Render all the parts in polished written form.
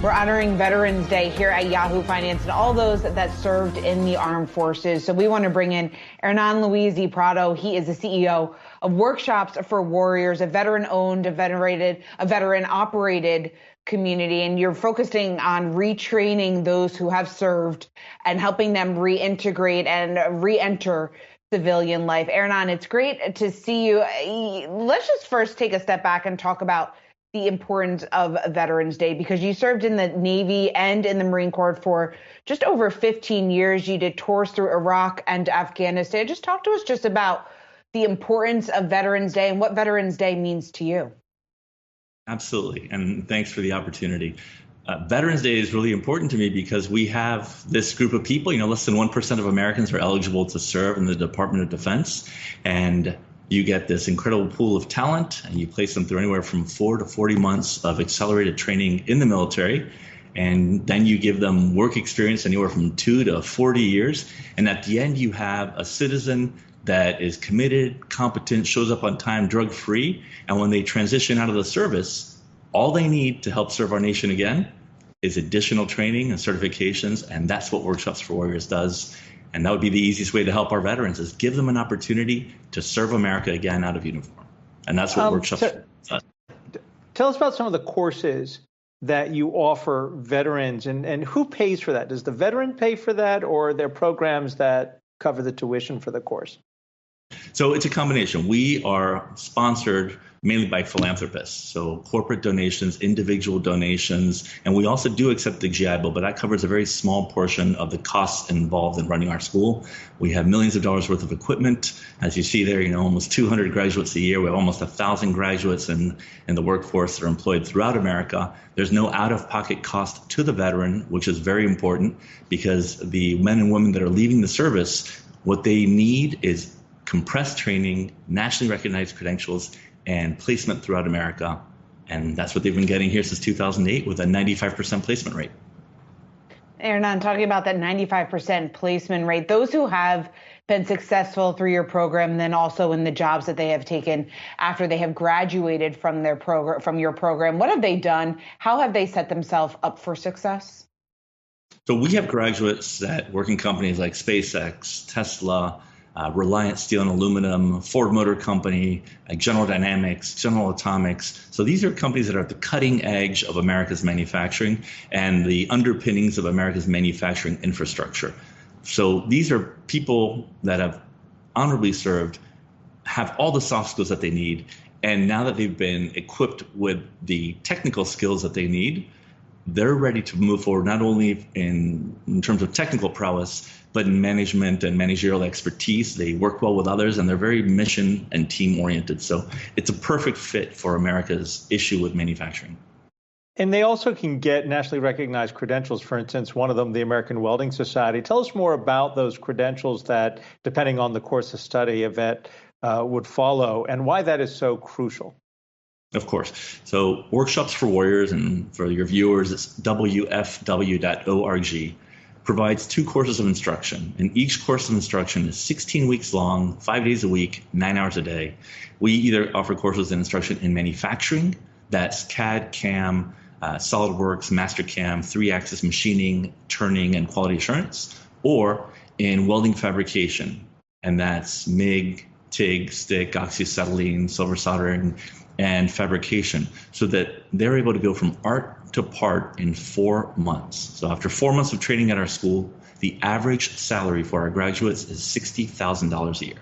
We're honoring Veterans Day here at Yahoo Finance and all those that served in the armed forces. So we want to bring in Hernan Luisi Prado. He is the CEO of Workshops for Warriors, a veteran-owned, a veteran-operated community. And you're focusing on retraining those who have served and helping them reintegrate and re-enter civilian life. Hernan, it's great to see you. Let's just first take a step back and talk about the importance of Veterans Day, because you served in the Navy and in the Marine Corps for just over 15 years. You did tours through Iraq and Afghanistan. Just talk to us just about the importance of Veterans Day and what Veterans Day means to you. Absolutely. And thanks for the opportunity. Veterans Day is really important to me because we have this group of people, less than 1% of Americans are eligible to serve in the Department of Defense. And you get this incredible pool of talent, and you place them through anywhere from 4 to 40 months of accelerated training in the military. And then you give them work experience anywhere from 2 to 40 years. And at the end, you have a citizen that is committed, competent, shows up on time, drug-free. And when they transition out of the service, all they need to help serve our nation again is additional training and certifications. And that's what Workshops for Warriors does. And that would be the easiest way to help our veterans, is give them an opportunity to serve America again out of uniform. And that's what Workshops does. Tell us about some of the courses that you offer veterans, and who pays for that? Does the veteran pay for that, or are there programs that cover the tuition for the course? So it's a combination. We are sponsored mainly by philanthropists, so corporate donations, individual donations, and we also do accept the GI Bill, but that covers a very small portion of the costs involved in running our school. We have millions of dollars worth of equipment. As you see there, almost 200 graduates a year. We have almost 1,000 graduates in the workforce that are employed throughout America. There's no out-of-pocket cost to the veteran, which is very important, because the men and women that are leaving the service, what they need is compressed training, nationally recognized credentials, and placement throughout America. And that's what they've been getting here since 2008 with a 95% placement rate. Hernan, talking about that 95% placement rate, those who have been successful through your program, then also in the jobs that they have taken after they have graduated from their program, from your program, what have they done? How have they set themselves up for success? So we have graduates that work in companies like SpaceX, Tesla, Reliance Steel and Aluminum, Ford Motor Company, General Dynamics, General Atomics. So these are companies that are at the cutting edge of America's manufacturing and the underpinnings of America's manufacturing infrastructure. So these are people that have honorably served, have all the soft skills that they need, and now that they've been equipped with the technical skills that they need, they're ready to move forward, not only in terms of technical prowess, but in management and managerial expertise. They work well with others, and they're very mission and team oriented. So it's a perfect fit for America's issue with manufacturing. And they also can get nationally recognized credentials. For instance, one of them, the American Welding Society. Tell us more about those credentials that, depending on the course of study, a vet would follow, and why that is so crucial. Of course. So Workshops for Warriors, and for your viewers, it's wfw.org, provides 2 courses of instruction. And each course of instruction is 16 weeks long, 5 days a week, 9 hours a day. We either offer courses in instruction in manufacturing, that's CAD, CAM, SolidWorks, Mastercam, 3-axis machining, turning, and quality assurance, or in welding fabrication, and that's MIG, TIG, stick, oxyacetylene, silver soldering, and fabrication, so that they're able to go from art to part in 4 months. So after 4 months of training at our school, the average salary for our graduates is $60,000 a year.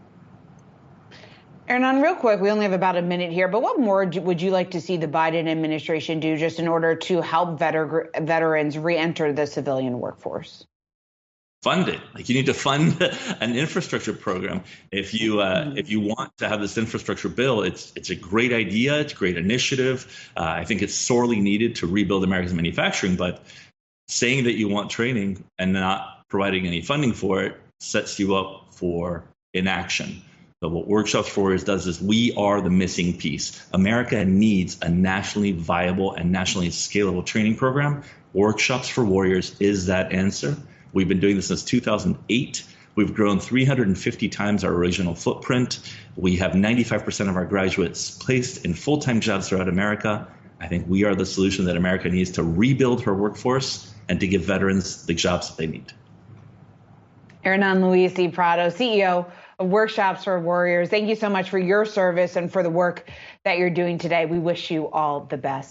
Hernan, real quick, we only have about a minute here, but what more would you like to see the Biden administration do just in order to help veterans re-enter the civilian workforce? Fund it. Like, you need to fund an infrastructure program. If you want to have this infrastructure bill, it's a great idea. It's a great initiative. I think it's sorely needed to rebuild America's manufacturing. But saying that you want training and not providing any funding for it sets you up for inaction. So what Workshops for Warriors does is we are the missing piece. America needs a nationally viable and nationally scalable training program. Workshops for Warriors is that answer. We've been doing this since 2008. We've grown 350 times our original footprint. We have 95% of our graduates placed in full-time jobs throughout America. I think we are the solution that America needs to rebuild her workforce and to give veterans the jobs that they need. Hernan Luis y Prado, CEO of Workshops for Warriors. Thank you so much for your service and for the work that you're doing today. We wish you all the best.